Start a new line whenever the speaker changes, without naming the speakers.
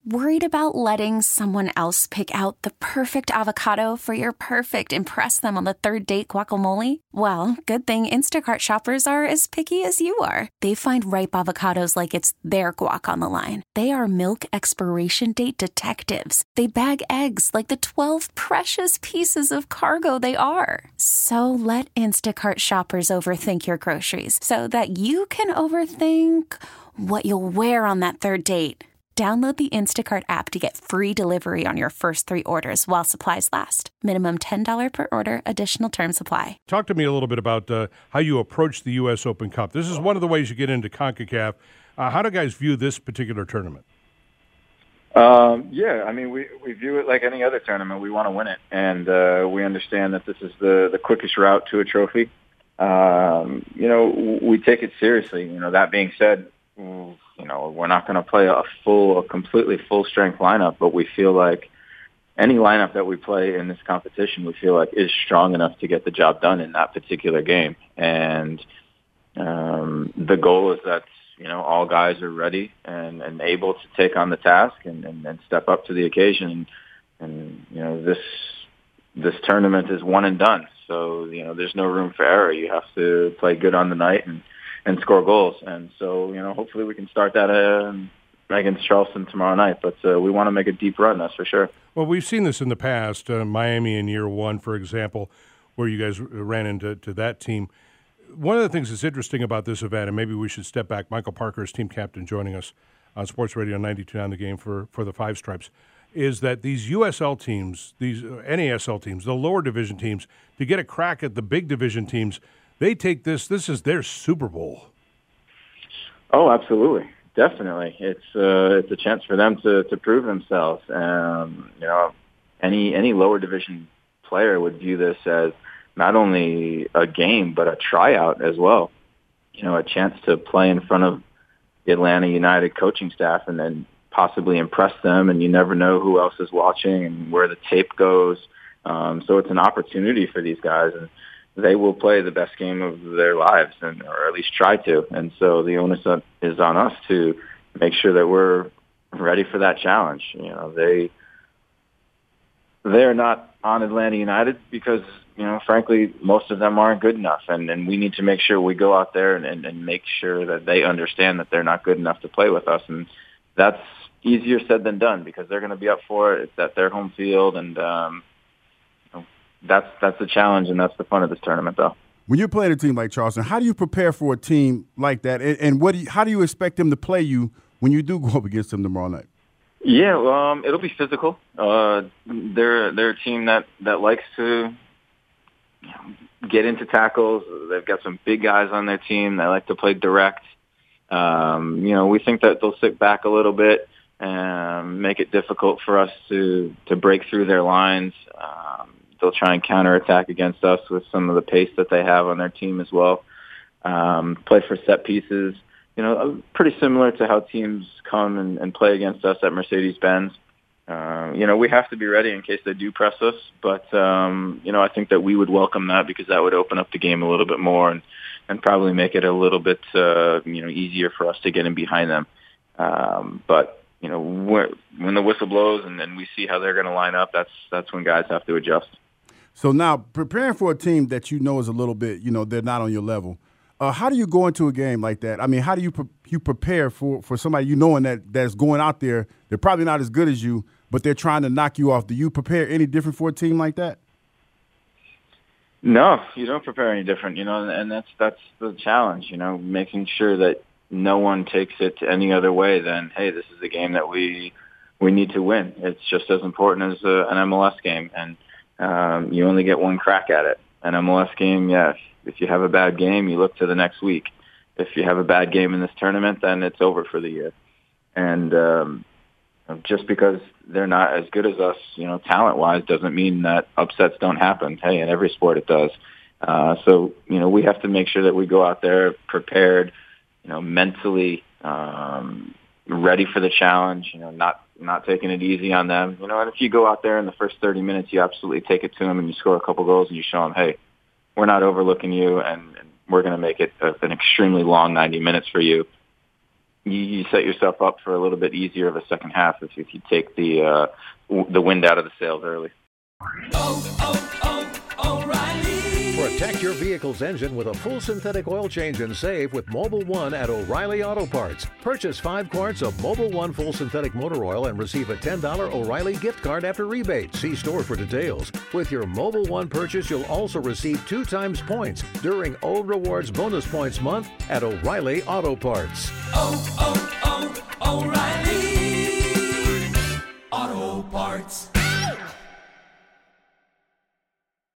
Worried about letting someone else pick out the perfect avocado for your perfect impress them on the third date guacamole? Well, good thing Instacart shoppers are as picky as you are. They find ripe avocados like it's their guac on the line. They are milk expiration date detectives. They bag eggs like the 12 precious pieces of cargo they are. So let Instacart shoppers overthink your groceries so that you can overthink what you'll wear on that third date. Download the Instacart app to get free delivery on your first 3 orders while supplies last. Minimum $10 per order. Additional terms apply.
Talk to me a little bit about how you approach the U.S. Open Cup. This is one of the ways you get into CONCACAF. How do guys view this particular tournament?
Yeah, I mean, we view it like any other tournament. We want to win it, and we understand that this is the quickest route to a trophy. We take it seriously. That being said, we're not going to play a completely full-strength lineup, but we feel like any lineup that we play in this competition, we feel like is strong enough to get the job done in that particular game. And the goal is that, all guys are ready and able to take on the task and step up to the occasion. And this tournament is one and done. So, there's no room for error. You have to play good on the night and score goals. And so, hopefully we can start that against Charleston tomorrow night. But we want to make a deep run, that's for sure.
Well, we've seen this in the past. Miami in year one, for example, where you guys ran into that team. One of the things that's interesting about this event, and maybe we should step back, Michael Parker is team captain joining us on Sports Radio 92.9 The Game for the Five Stripes, is that these USL teams, these NASL teams, the lower division teams, to get a crack at the big division teams, they take this is their Super Bowl.
Oh, absolutely. Definitely. It's a chance for them to prove themselves. Any lower division player would view this as not only a game, but a tryout as well. A chance to play in front of the Atlanta United coaching staff and then possibly impress them, and you never know who else is watching and where the tape goes. So it's an opportunity for these guys, and they will play the best game of their lives, or at least try to. And so the onus is on us to make sure that we're ready for that challenge. They're not on Atlanta United because, frankly, most of them aren't good enough. And we need to make sure we go out there and make sure that they understand that they're not good enough to play with us. And that's easier said than done because they're going to be up for it. It's at their home field, and that's the challenge, and that's the fun of this tournament, though.
When you're playing a team like Charleston, how do you prepare for a team like that, and how do you expect them to play you when you do go up against them tomorrow night?
Yeah, it'll be physical. They're a team that likes to get into tackles. They've got some big guys on their team. They like to play direct. We think that they'll sit back a little bit and make it difficult for us to break through their lines. They'll try and counterattack against us with some of the pace that they have on their team as well. Play for set pieces, pretty similar to how teams come and play against us at Mercedes-Benz. We have to be ready in case they do press us, but, I think that we would welcome that because that would open up the game a little bit more and probably make it a little bit, easier for us to get in behind them. But when the whistle blows and we see how they're going to line up, that's when guys have to adjust.
So now, preparing for a team that is a little bit, they're not on your level, how do you go into a game like that? I mean, how do you prepare for somebody knowing that's going out there, they're probably not as good as you, but they're trying to knock you off? Do you prepare any different for a team like that?
No, you don't prepare any different, and that's the challenge, making sure that no one takes it any other way than, hey, this is a game that we need to win. It's just as important as an MLS game, and you only get one crack at it. An MLS game, yes. If you have a bad game, you look to the next week. If you have a bad game in this tournament, then it's over for the year. And just because they're not as good as us, talent-wise, doesn't mean that upsets don't happen. Hey, in every sport it does. So we have to make sure that we go out there prepared, mentally ready for the challenge, not taking it easy on them. And if you go out there in the first 30 minutes, you absolutely take it to them and you score a couple goals and you show them, hey, we're not overlooking you and we're going to make it an extremely long 90 minutes for you. you set yourself up for a little bit easier of a second half if you take the wind out of the sails early.
Protect your vehicle's engine with a full synthetic oil change and save with Mobil 1 at O'Reilly Auto Parts. Purchase 5 quarts of Mobil 1 full synthetic motor oil and receive a $10 O'Reilly gift card after rebate. See store for details. With your Mobil 1 purchase, you'll also receive 2 times points during O Rewards Bonus Points Month at O'Reilly Auto Parts.
O'Reilly.